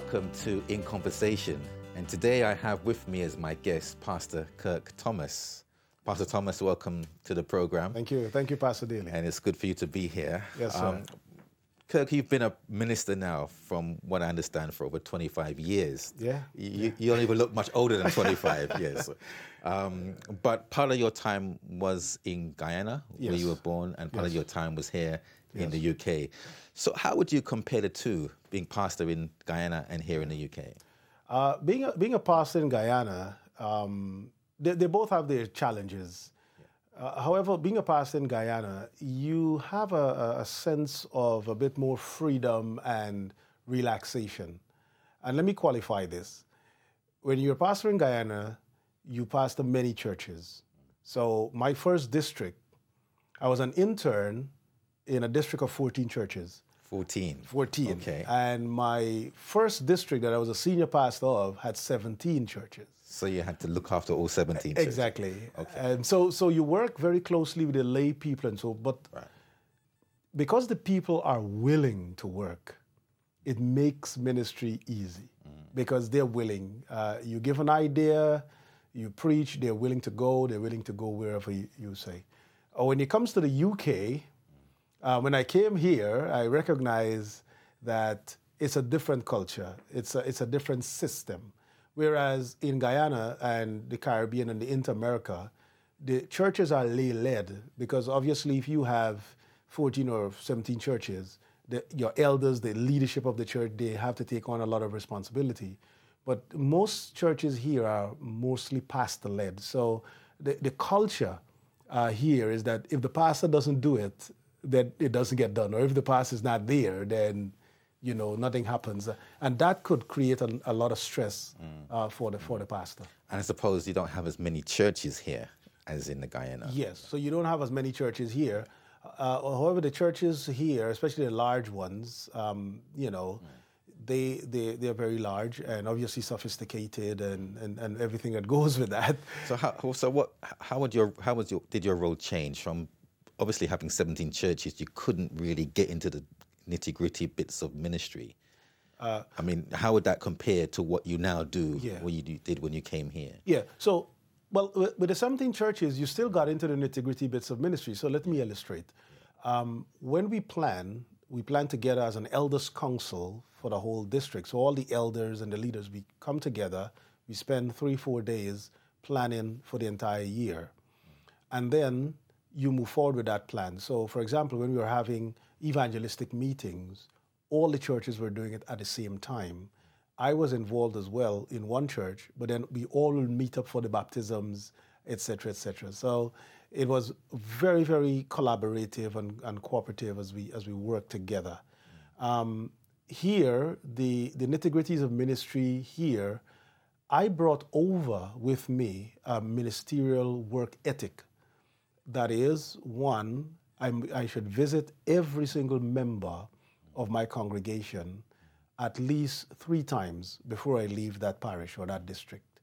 welcome to In Conversation. And today I have with me as my guest, Pastor Kirk Thomas. Pastor Thomas, welcome to the program. Thank you. Thank you, Pastor Daly. And it's good for you to be here. Yes, sir. Kirk, you've been a minister now, from what I understand, for over 25 years. Yeah. You don't even look much older than 25 years. But part of your time was in Guyana, where you were born, and part of your time was here in the UK. So how would you compare the two, being pastor in Guyana and here in the UK? Being a pastor in Guyana, they both have their challenges. However, being a pastor in Guyana, you have a sense of a bit more freedom and relaxation. And let me qualify this. When you're a pastor in Guyana, you pastor many churches. So my first district, I was an intern in a district of 14 churches. 14. Okay. And my first district that I was a senior pastor of had 17 churches. So you had to look after all 17 churches. Exactly. Okay. And so you work very closely with the lay people and so, but because the people are willing to work, it makes ministry easy because they're willing. You give an idea, you preach, they're willing to go wherever you say. When it comes to the UK, when I came here, I recognized that it's a different culture. It's a different system. Whereas in Guyana and the Caribbean and the Inter-America, the churches are lay-led because obviously if you have 14 or 17 churches, your elders, the leadership of the church, they have to take on a lot of responsibility. But most churches here are mostly pastor-led. So the culture here is that if the pastor doesn't do it, then it doesn't get done. Or if the pastor is not there, then nothing happens. And that could create a lot of stress for the pastor. And I suppose you don't have as many churches here as in the Guyana. Yes, so you don't have as many churches here. However, the churches here, especially the large ones, they're very large and obviously sophisticated and everything that goes with that. So did your role change from obviously having 17 churches? You couldn't really get into the nitty-gritty bits of ministry. I mean, how would that compare to what you now do, what you did when you came here? Yeah, so, well, with the 17 churches, you still got into the nitty-gritty bits of ministry. So let me illustrate. When we plan together as an elders council for the whole district. So all the elders and the leaders, we come together, we spend 3-4 days planning for the entire year. And then you move forward with that plan. So, for example, when we were having evangelistic meetings, all the churches were doing it at the same time. I was involved as well in one church, but then we all will meet up for the baptisms, etc., etc. So it was very, very collaborative and cooperative as we worked together. Here, the nitty-gritties of ministry here, I brought over with me a ministerial work ethic. That is, one, I should visit every single member of my congregation at least 3 times before I leave that parish or that district.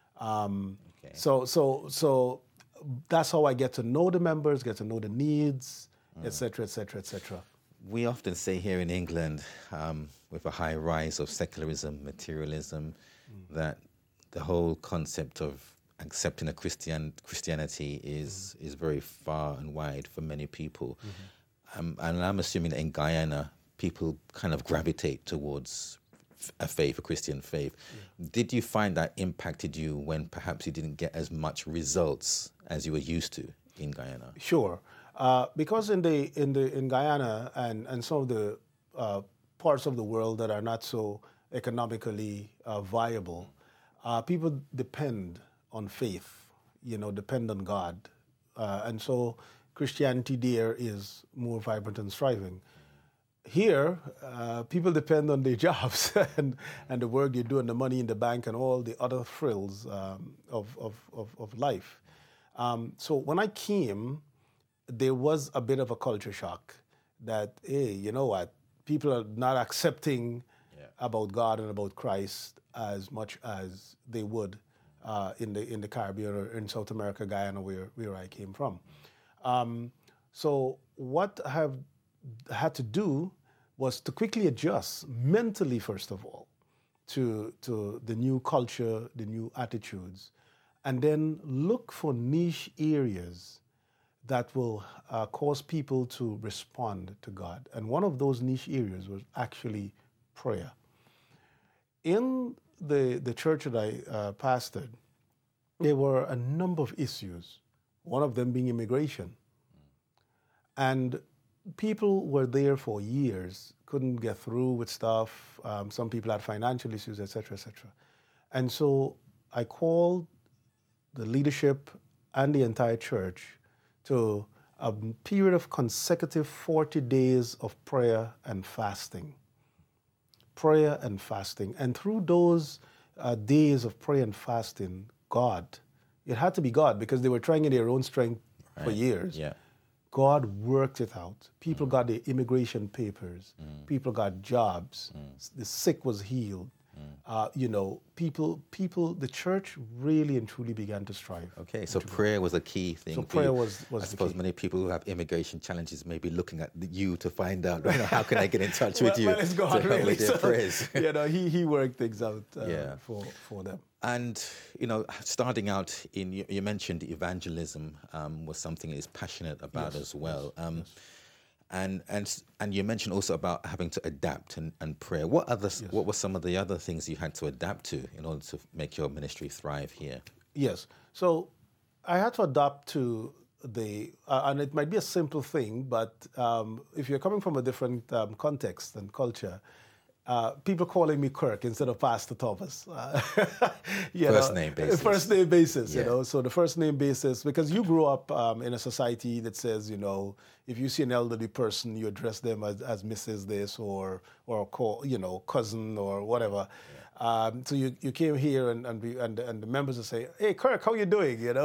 So that's how I get to know the members, get to know the needs, etc., etc., etc. We often say here in England, with a high rise of secularism, materialism, that the whole concept of accepting a Christianity is very far and wide for many people. And I'm assuming that in Guyana, people kind of gravitate towards a Christian faith. Did you find that impacted you when perhaps you didn't get as much results as you were used to in Guyana? Sure. Because in Guyana and some of the parts of the world that are not so economically viable, people depend on faith, depend on God. And so Christianity there is more vibrant and thriving. Here, people depend on their jobs and the work they do and the money in the bank and all the other frills of life. So when I came, there was a bit of a culture shock that, hey, you know what, people are not accepting about God and about Christ as much as they would in the Caribbean or in South America, Guyana, where I came from. So what I have had to do was to quickly adjust mentally, first of all, to the new culture, the new attitudes, and then look for niche areas that will cause people to respond to God. And one of those niche areas was actually prayer. In the church that I pastored, there were a number of issues, one of them being immigration. And people were there for years, couldn't get through with stuff. Some people had financial issues, et cetera, et cetera. And so I called the leadership and the entire church to a period of consecutive 40 days of prayer and fasting. Prayer and fasting. And through those days of prayer and fasting, God, it had to be God because they were trying in their own strength for years. Yeah. God worked it out. People got their immigration papers. People got jobs. The sick was healed. The church really and truly began to strive. Okay, so prayer was a key thing. So prayer was I suppose many people who have immigration challenges may be looking at you to find out, how can I get in touch with you well, it's God, to help really. with their prayers. He worked things out for them. And, starting out you mentioned evangelism was something he's passionate about as well. And you mentioned also about having to adapt and prayer. What were some of the other things you had to adapt to in order to make your ministry thrive here? Yes. So I had to adapt to and it might be a simple thing, but if you're coming from a different context and culture, people calling me Kirk instead of Pastor Thomas. First name basis. First name basis, So the first name basis, because you grew up in a society that says, if you see an elderly person, you address them as Mrs. this or call, cousin or whatever. So you came here and the members would say, "Hey, Kirk, how you doing?" It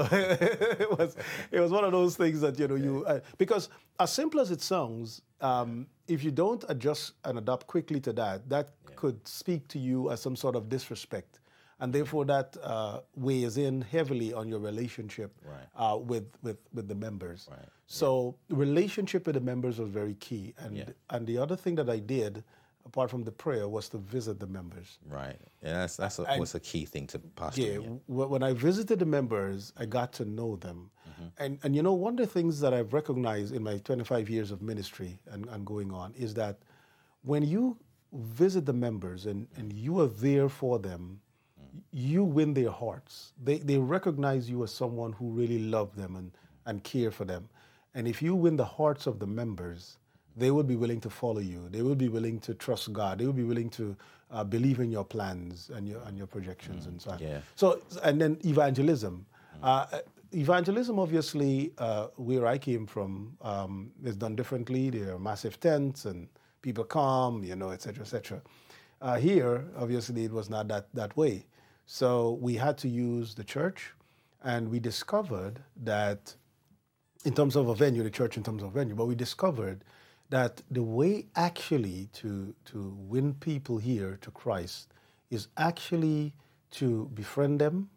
was one of those things that because as simple as it sounds, if you don't adjust and adapt quickly to that could speak to you as some sort of disrespect, and therefore that weighs in heavily on your relationship with the members. Right. So relationship with the members was very key, and the other thing that I did, apart from the prayer, was to visit the members. Right. Yeah, that's was a key thing to pastor. Yeah. When I visited the members, I got to know them. And one of the things that I've recognized in my 25 years of ministry and going on is that when you visit the members and you are there for them, you win their hearts. They recognize you as someone who really love them and care for them. And if you win the hearts of the members, they will be willing to follow you. They will be willing to trust God. They will be willing to believe in your plans and your projections and so on. Yeah. So, and then evangelism. Evangelism, obviously, where I came from, is done differently. There are massive tents and people come, et cetera, et cetera. Here, obviously, it was not that way. So we had to use the church, and we discovered that in terms of a venue, the church in terms of a venue, but we discovered that the way actually to win people here to Christ is actually to befriend them,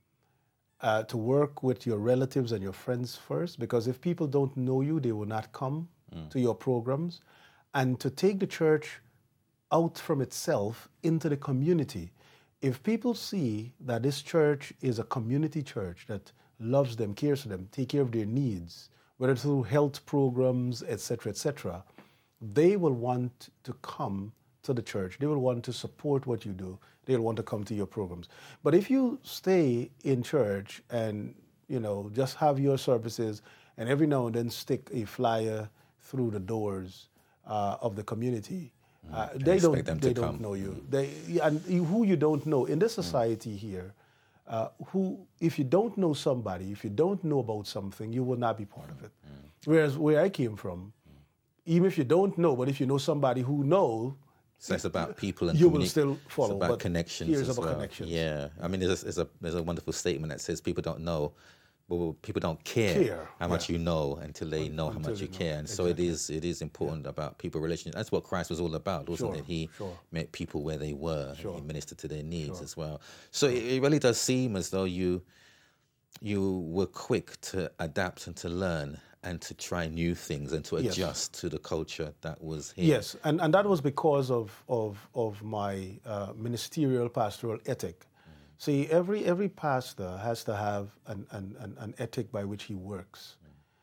to work with your relatives and your friends first, because if people don't know you, they will not come to your programs, and to take the church out from itself into the community. If people see that this church is a community church that loves them, cares for them, take care of their needs, whether through health programs, et cetera, they will want to come to the church. They will want to support what you do. They'll want to come to your programs. But if you stay in church and, just have your services and every now and then stick a flyer through the doors of the community, they don't know you. And who you don't know in this society here, if you don't know somebody, if you don't know about something, you will not be part of it. Whereas where I came from, even if you don't know, but if you know somebody who knows, so it's about people and you will still follow. It's about connections. Here's as about well. Connections. Yeah, I mean, there's a wonderful statement that says people don't know, but people don't care how much you know until they know how much you care. And exactly. So it is important about people relationships. That's what Christ was all about, wasn't it? He met people where they were. And he ministered to their needs as well. So it really does seem as though you were quick to adapt and to learn and to try new things and to adjust to the culture that was here. Yes, and that was because of my ministerial pastoral ethic. See, every pastor has to have an ethic by which he works.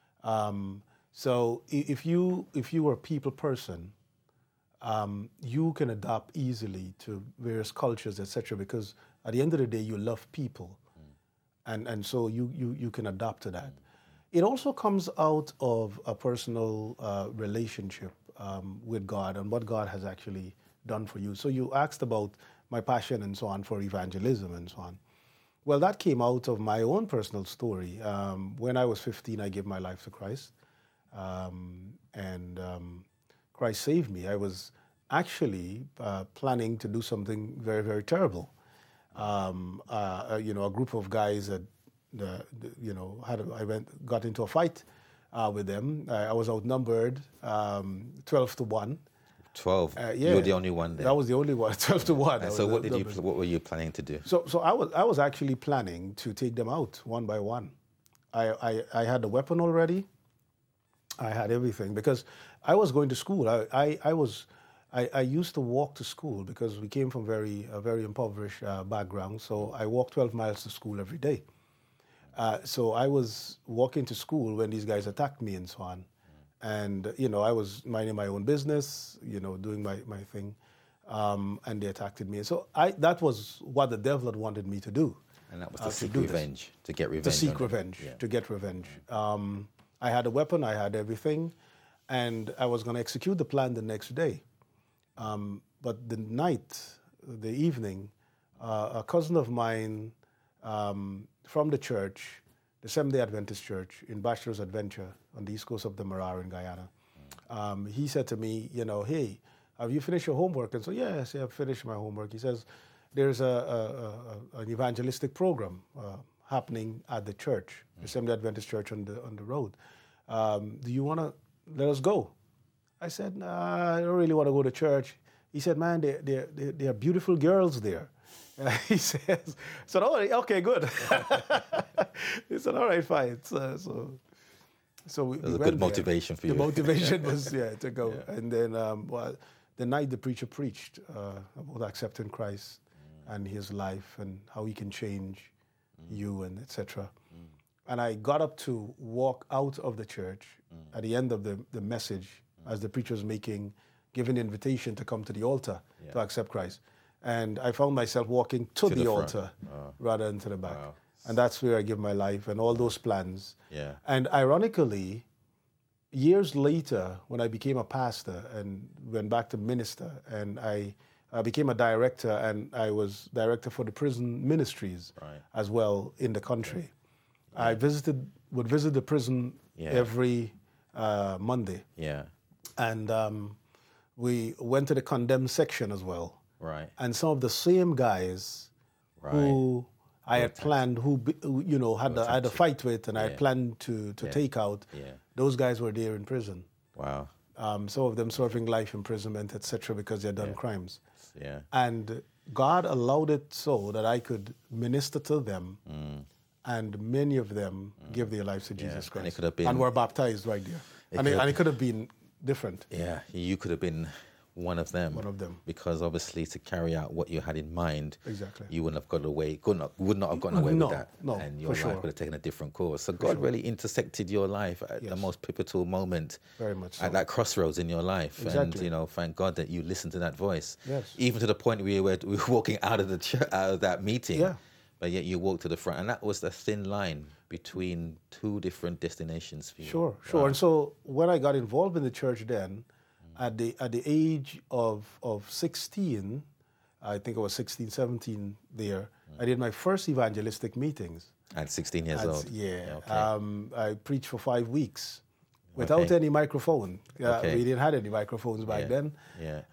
So if you are a people person, you can adapt easily to various cultures, etc. Because at the end of the day, you love people, and so you can adapt to that. It also comes out of a personal relationship with God and what God has actually done for you. So you asked about my passion and so on for evangelism and so on. Well, that came out of my own personal story. When I was 15, I gave my life to Christ, and Christ saved me. I was actually planning to do something very, very terrible. A group of guys that got into a fight with them. I was outnumbered 12-1. 12. You were the only one there. I was the only one. 12-1. And so what were you planning to do? So I was actually planning to take them out one by one. I had the weapon already. I had everything because I was going to school. I used to walk to school because we came from a very impoverished background. So I walked 12 miles to school every day. So I was walking to school when these guys attacked me and so on. And, I was minding my own business, doing my thing. And they attacked me. So that was what the devil had wanted me to do. And that was to seek revenge, to get revenge. To seek revenge, to get revenge. I had a weapon, I had everything, and I was going to execute the plan the next day. But the evening, a cousin of mine from the church, the Seventh-day Adventist Church in Bachelor's Adventure on the east coast of the Demerara in Guyana, he said to me, hey, have you finished your homework? And so, yes, I've finished my homework. He says, there's an evangelistic program happening at the church, the Seventh-day Adventist Church on the road. Do you want to let us go? I said, nah, I don't really want to go to church. He said, man, there are beautiful girls there. He says, all right, okay, good. He said, all right, fine. So we it was a went good motivation for you. The motivation was, to go. Yeah. And then, the night the preacher preached about accepting Christ and his life and how he can change you and etc. And I got up to walk out of the church at the end of the message as the preacher was giving the invitation to come to the altar to accept Christ. And I found myself walking to the altar rather than to the back. Wow. And that's where I give my life and all those plans. Yeah. And ironically, years later, when I became a pastor and went back to minister, and I became a director, and I was director for the prison ministries as well in the country. Yeah. I would visit the prison every Monday. Yeah. And we went to the condemned section as well. Right. And some of the same guys who I had planned, who I had a fight with, and I had planned to take out. Yeah. Those guys were there in prison. Wow. Some of them serving life imprisonment, etc., because they had done crimes. Yeah. And God allowed it so that I could minister to them, and many of them gave their lives to Jesus Christ, and, it could have been, and were baptized right there. And it could have been different. Yeah, you could have been one of them. One of them. Because obviously to carry out what you had in mind, you wouldn't have got away, would not have gotten away with that. No, and your life would have taken a different course. So God really intersected your life at the most pivotal moment. Very much so. At that crossroads in your life. Exactly. And thank God that you listened to that voice. Yes. Even to the point where we were walking out of that meeting. Yeah. But yet you walked to the front. And that was the thin line between two different destinations for you. Sure. And so when I got involved in the church then, at the age of 16, I think I was 16, 17 there, I did my first evangelistic meetings. At 16 years old? Yeah. Okay. I preached for 5 weeks without any microphone. We didn't have any microphones back then. Yeah.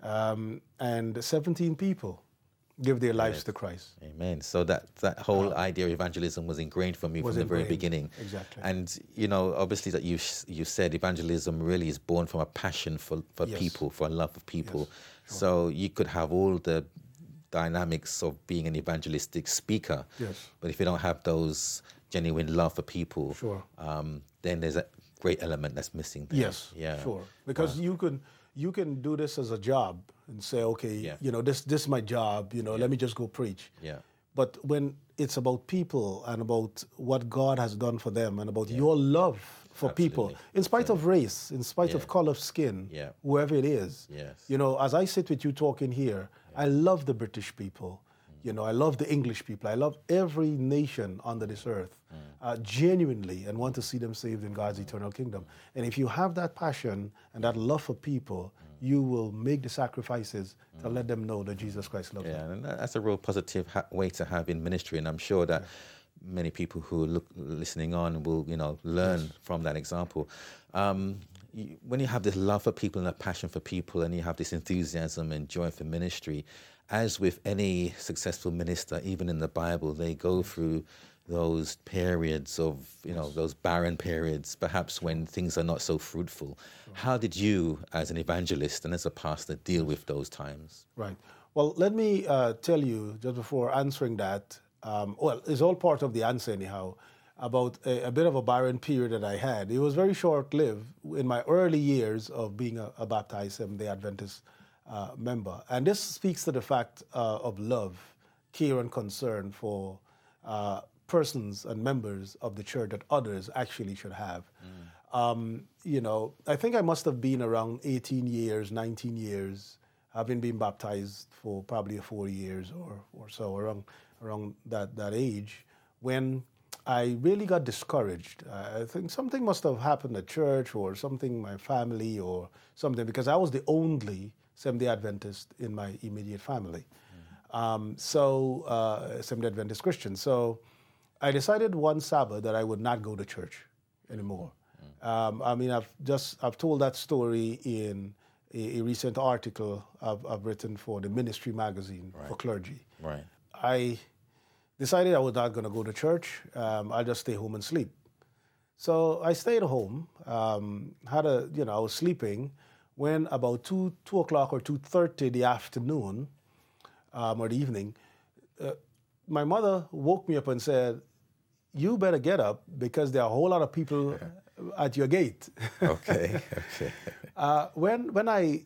And 17 people give their lives to Christ. Amen. So that whole idea of evangelism was ingrained from you from the very beginning. Exactly. And, obviously that you said evangelism really is born from a passion for people, for a love of people. Yes. Sure. So you could have all the dynamics of being an evangelistic speaker. Yes. But if you don't have those genuine love for people, then there's great element that's missing there. Yes, sure. Because you can do this as a job and say, okay, this is my job, let me just go preach. Yeah. But when it's about people and about what God has done for them and about your love for people, in spite of race, in spite of color of skin, whoever it is. Yes. As I sit with you talking here, I love the British people. I love the English people. I love every nation under this earth, genuinely, and want to see them saved in God's eternal kingdom. And if you have that passion and that love for people, you will make the sacrifices to let them know that Jesus Christ loves them. Yeah, and that's a real positive way to have in ministry. And I'm sure that many people who are listening on will, learn from that example. When you have this love for people and a passion for people, and you have this enthusiasm and joy for ministry, as with any successful minister, even in the Bible, they go through those periods of, those barren periods, perhaps when things are not so fruitful. How did you, as an evangelist and as a pastor, deal with those times? Right. Well, let me tell you, just before answering that, it's all part of the answer anyhow, about a bit of a barren period that I had. It was very short-lived in my early years of being a baptized Seventh-day Adventist member. And this speaks to the fact of love, care, and concern for persons and members of the church that others actually should have. I think I must have been around 18 years, 19 years, having been baptized for probably 4 years or so, around that age, when I really got discouraged. I think something must have happened at church or something, my family or something, because I was the only Seventh-day Adventist in my immediate family. Seventh-day Adventist Christian. So I decided one Sabbath that I would not go to church anymore. I've told that story in a recent article I've written for the Ministry magazine for clergy. Right. I decided I was not going to go to church. I'll just stay home and sleep. So I stayed home. I was sleeping when about 2 o'clock or 2:30 the afternoon or the evening, my mother woke me up and said, "You better get up because there are a whole lot of people at your gate." Okay. When I,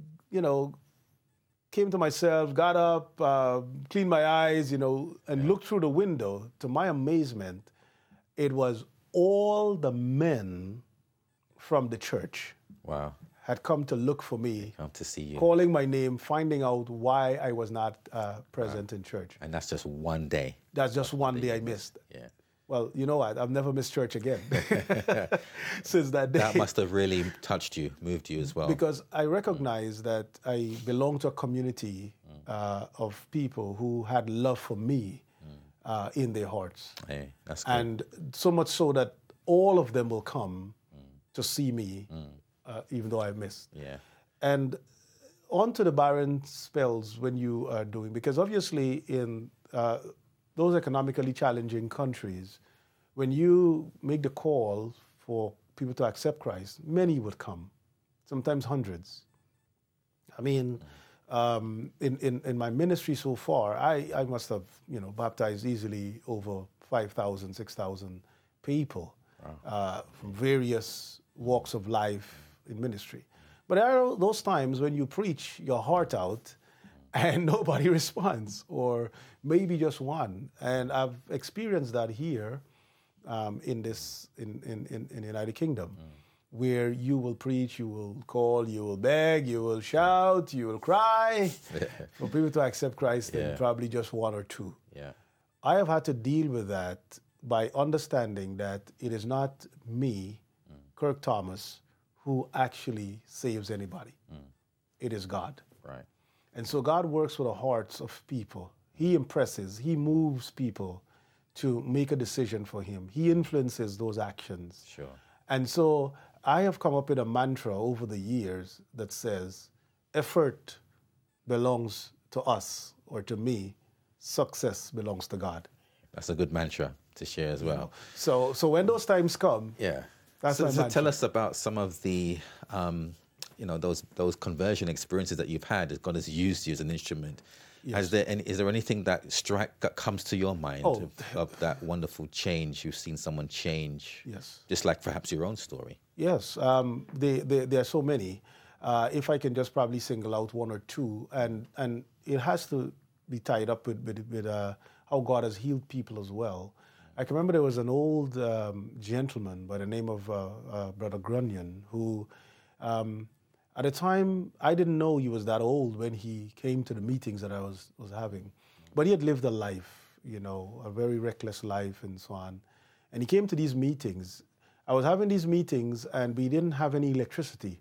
came to myself, got up, cleaned my eyes, and looked through the window, to my amazement, it was all the men from the church. Wow. Had come to look for me, come to see you, calling my name, finding out why I was not present in church. And that's just one day. That's just one day I missed. Yeah. Well, you know what? I've never missed church again since that day. That must have really touched you, moved you as well. Because I recognize that I belong to a community of people who had love for me in their hearts. Hey, that's good. And so much so that all of them will come to see me, even though I missed. Yeah. And on to the barren spells when you are doing, because obviously in those economically challenging countries, when you make the call for people to accept Christ, many would come, sometimes hundreds. I mean, in my ministry so far, I must have, baptized easily over 5,000, 6,000 people from various walks of life in ministry. But there are those times when you preach your heart out and nobody responds, or maybe just one. And I've experienced that here in the United Kingdom, where you will preach, you will call, you will beg, you will shout, you will cry for people to accept Christ, and probably just one or two. Yeah. I have had to deal with that by understanding that it is not me, Kirk Thomas, who actually saves anybody. It is God. Right. And so God works with the hearts of people. He impresses, he moves people to make a decision for him. He influences those actions. Sure. And so I have come up with a mantra over the years that says, effort belongs to us or to me, success belongs to God. That's a good mantra to share as well. So when those times come, that's my so mantra. tell us about some of the, those conversion experiences that you've had, that God has used you as an instrument Is there anything that comes to your mind of that wonderful change? You've seen someone change, just like perhaps your own story. Yes, there are so many. If I can just probably single out one or two, and it has to be tied up with how God has healed people as well. I can remember there was an old gentleman by the name of Brother Grunion who, at the time, I didn't know he was that old when he came to the meetings that I was having. But he had lived a life, a very reckless life and so on. And he came to these meetings. I was having these meetings and we didn't have any electricity.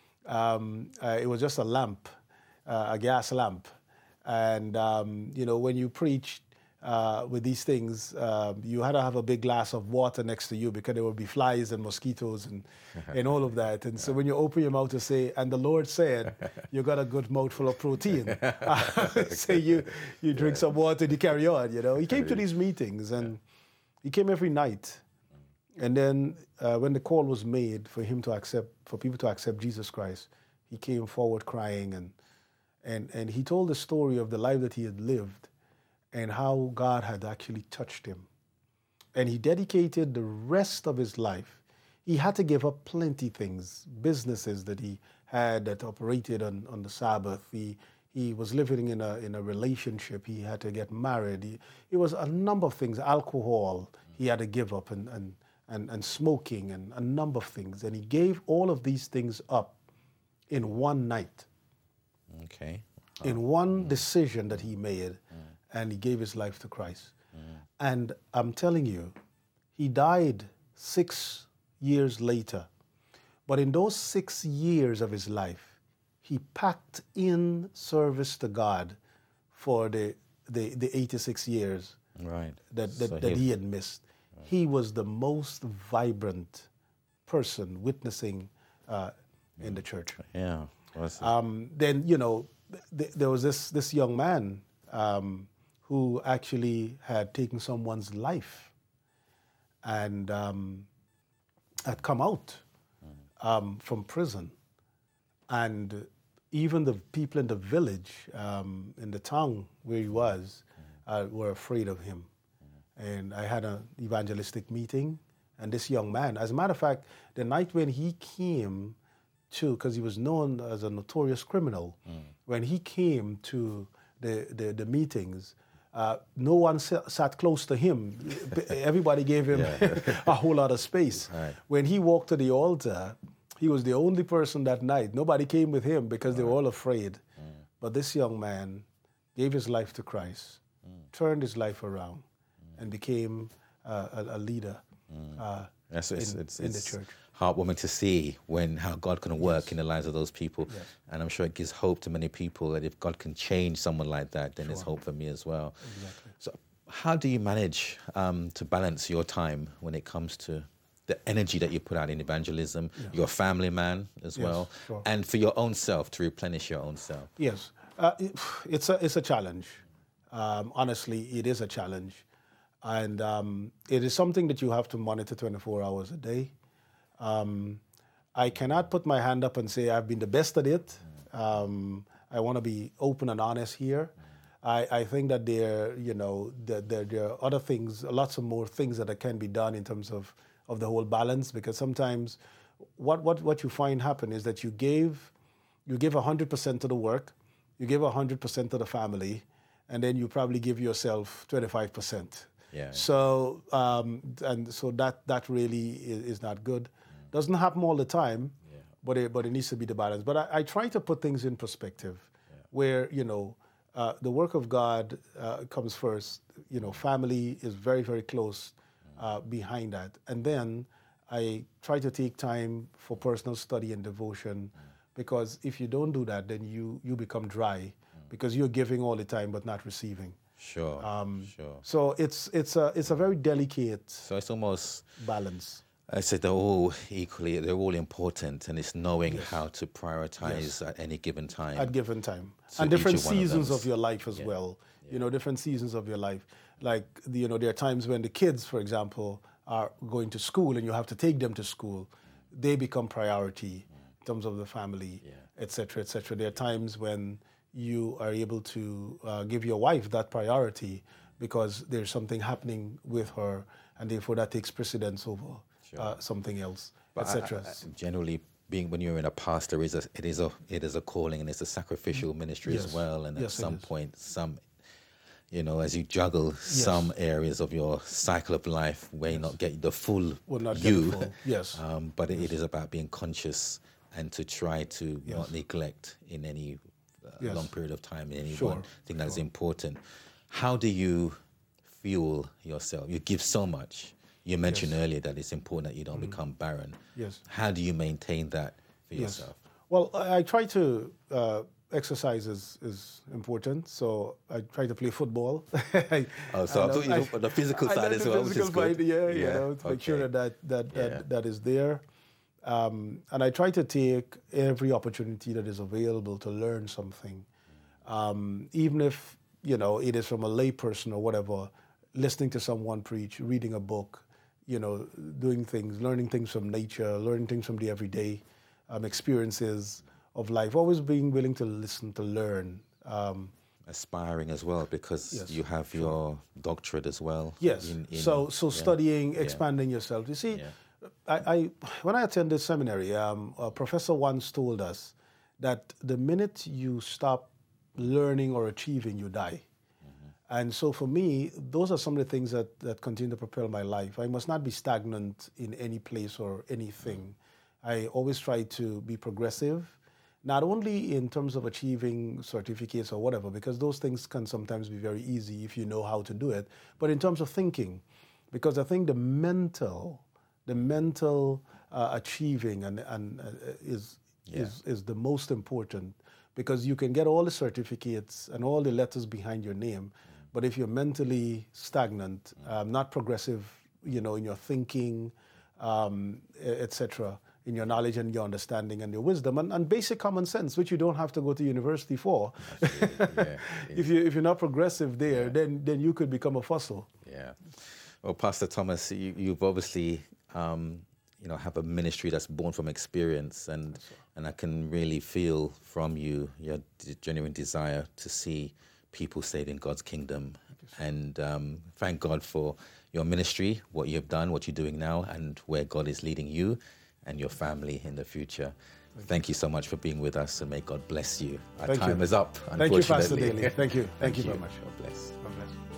It was just a lamp, a gas lamp. And, when you preach with these things, you had to have a big glass of water next to you because there would be flies and mosquitoes and all of that. And so when you open your mouth to say, and the Lord said, you got a good mouthful of protein. Say you drink some water and you carry on, He came to these meetings and he came every night. And then when the call was made for people to accept Jesus Christ, he came forward crying and he told the story of the life that he had lived and how God had actually touched him. And he dedicated the rest of his life. He had to give up plenty things, businesses that he had that operated on the Sabbath. He was living in a relationship. He had to get married. It was a number of things, alcohol he had to give up and smoking and a number of things. And he gave all of these things up in one night. Okay. In one decision that he made, and he gave his life to Christ. And I'm telling you, he died 6 years later. But in those 6 years of his life, he packed in service to God for the 86 years that he had missed. He was the most vibrant person witnessing in the church. Yeah. Then, there was this young man who actually had taken someone's life and had come out from prison. And even the people in the village, in the town where he was, were afraid of him. And I had an evangelistic meeting, and this young man, as a matter of fact, the night when he came to, because he was known as a notorious criminal, when he came to the meetings, no one sat close to him. Everybody gave him a whole lot of space. Right. When he walked to the altar, he was the only person that night. Nobody came with him because they were all afraid. But this young man gave his life to Christ, turned his life around, and became a leader in the church. Heartwarming to see how God can work in the lives of those people. Yes. And I'm sure it gives hope to many people that if God can change someone like that, then there's hope for me as well. Exactly. So how do you manage to balance your time when it comes to the energy that you put out in evangelism, you're a family man as well, and for your own self, to replenish your own self? Yes, it's a challenge. Honestly, it is a challenge. And it is something that you have to monitor 24 hours a day. I cannot put my hand up and say I've been the best at it. I want to be open and honest here. I think that there are other things, lots of more things that can be done in terms of the whole balance, because sometimes what you find happen is that you give 100% to the work, you give 100% to the family, and then you probably give yourself 25%. Yeah. So so that really is not good. Doesn't happen all the time, but it needs to be the balance. But I try to put things in perspective, where the work of God comes first. Family is very, very close behind that, and then I try to take time for personal study and devotion, because if you don't do that, then you become dry, because you're giving all the time but not receiving. Sure. So it's a very delicate. So it's almost balance. I said they're all important, and it's knowing how to prioritize at any given time. At given time, and different seasons of your life as well. Different seasons of your life. Like there are times when the kids, for example, are going to school, and you have to take them to school. They become priority in terms of the family, etc., etc. There are times when you are able to give your wife that priority because there's something happening with her, and therefore that takes precedence over something else, etc. Generally, when you're in a pastor, it is a calling, and it's a sacrificial ministry as well. And at some point, as you juggle some areas of your cycle of life, where you're not getting the full you. But it is about being conscious and to try to not neglect in any long period of time in any one thing that is important. How do you fuel yourself? You give so much. You mentioned earlier that it's important that you don't become barren. How do you maintain that for yourself? Well, I try to, exercise is important, so I try to play football. So I thought you looked at the physical side as well, which is good. To make sure that is there. And I try to take every opportunity that is available to learn something. Even if, it is from a lay person or whatever, listening to someone preach, reading a book, doing things, learning things from nature, learning things from the everyday experiences of life, always being willing to listen, to learn. Aspiring as well, because you have your doctorate as well. So studying, expanding yourself. You see, when I attended seminary, a professor once told us that the minute you stop learning or achieving, you die. And so for me, those are some of the things that continue to propel my life. I must not be stagnant in any place or anything. I always try to be progressive, not only in terms of achieving certificates or whatever, because those things can sometimes be very easy if you know how to do it, but in terms of thinking, because I think the mental achieving is the most important, because you can get all the certificates and all the letters behind your name, but if you're mentally stagnant, not progressive, in your thinking, etc., in your knowledge and your understanding and your wisdom and basic common sense, which you don't have to go to university for. If you're not progressive there, then you could become a fossil. Well, Pastor Thomas, you've obviously have a ministry that's born from experience, and I can really feel from you your genuine desire to see people saved in God's kingdom. And thank God for your ministry, what you've done, what you're doing now, and where God is leading you and your family in the future. Thank you so much for being with us, and may God bless you. Our time is up, unfortunately. Thank you, Pastor Daly. Thank you. Thank you very much. God bless. God bless.